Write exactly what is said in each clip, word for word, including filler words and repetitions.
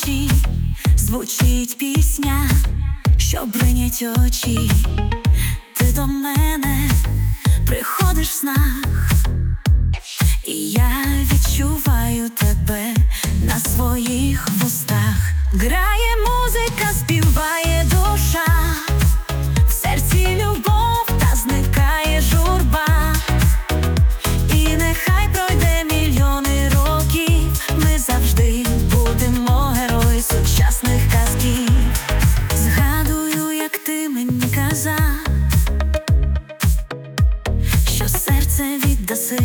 ночі звучить пісня, що бринять очі. Ти до мене приходиш в снах, і я відчуваю тебе на своїх вустах. Грає музика, співає душа, в серці любов та зникає журба. І нехай пройде мільйони років, ми завжди будемо герої сучасних казків. Згадую, як ти мені казав, що серце віддаси.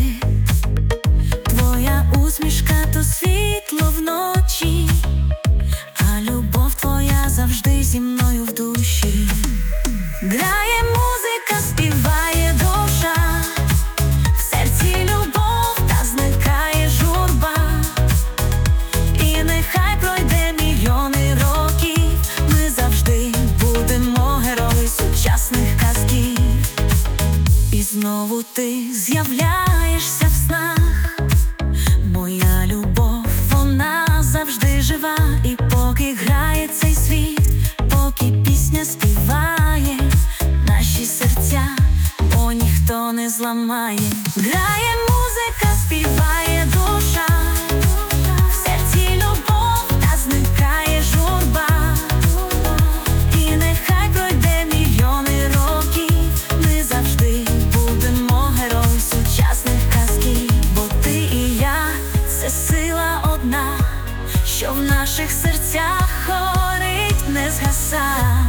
Твоя усмішка то світло вночі, а любов твоя завжди зі мною в душі. Грає музика, співає душа, в серці любов та зникає журба. І нехай пройде мільйони років, ми завжди будемо герої сучасних казків. І знову ти з'являєшся в снах, моя любов, вона завжди жива. І поки грає цей світ, поки пісня співає, наші серця, бо ніхто не зламає. Грає музика, співає душа, в серці любов та зникає журба. І нехай пройде мільйони років, ми завжди будемо герої сучасних казків. Бо ти і я – це сила одна, що в наших серцях горить, не згаса.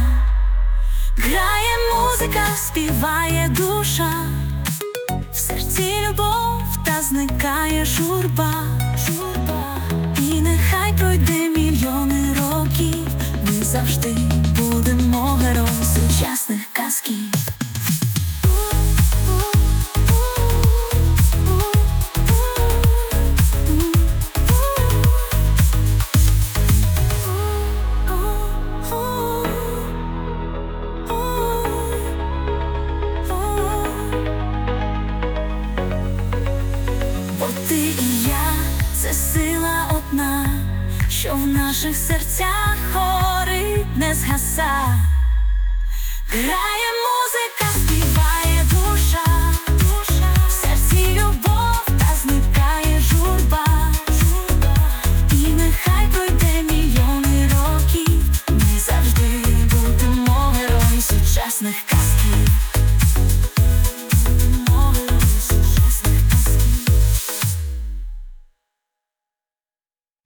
Грає музика, співає душа, в серці любов та зникає журба. І нехай пройде мільйони років, ми завжди будемо герої сучасних казків. Бо ти і я – це сила одна, що в наших серцях горить, не згаса. Грає музика, співає душа, в серці любов та зникає журба. І нехай пройде мільйони років, ми завжди будемо герої сучасних казків.